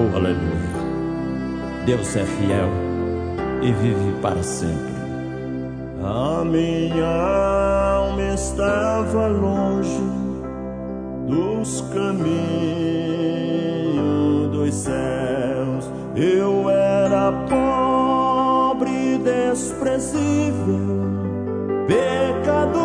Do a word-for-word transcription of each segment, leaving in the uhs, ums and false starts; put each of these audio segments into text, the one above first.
Oh, aleluia. Deus é fiel e vive para sempre. A minha alma estava longe dos caminhos dos céus. Eu era pobre, desprezível, pecador,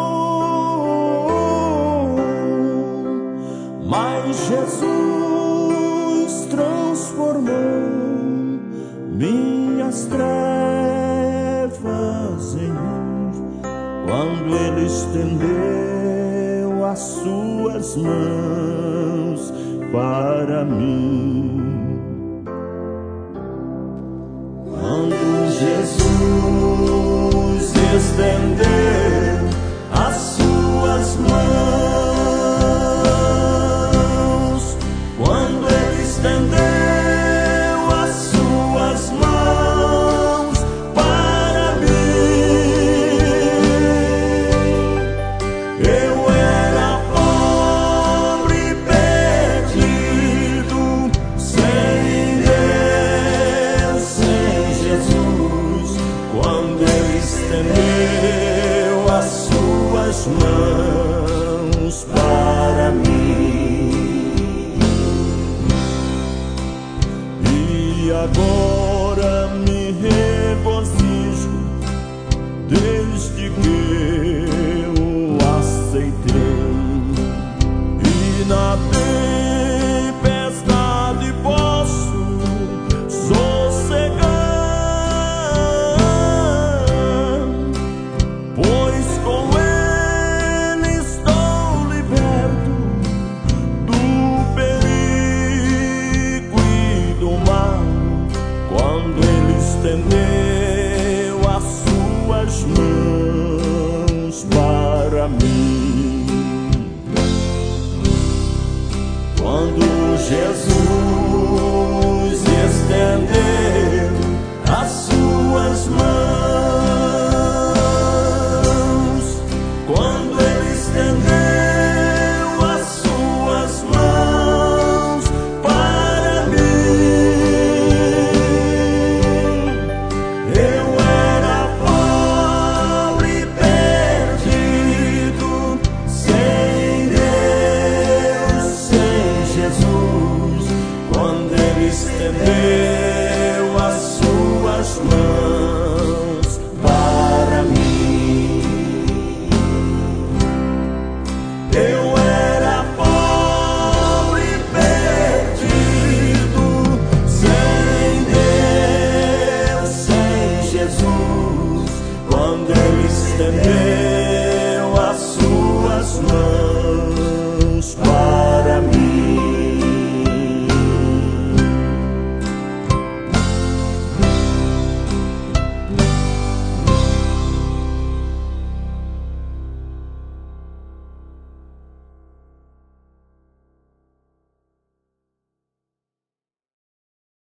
mas Jesus transformou minhas trevas em luz, quando Ele estendeu as suas mãos para mim. Quando Jesus estendeu as suas mãos, quando Ele estendeu mãos para mim, e agora me regozijo desde que eu aceitei, e na tempestade posso sossegar, pois com estendeu as suas mãos para mim. Quando Jesus estendeu as suas mãos, quando Ele estendeu as suas mãos para mim, estendeu as suas mãos para mim. Eu era pobre, perdido, sem Deus, sem Jesus, quando Ele estendeu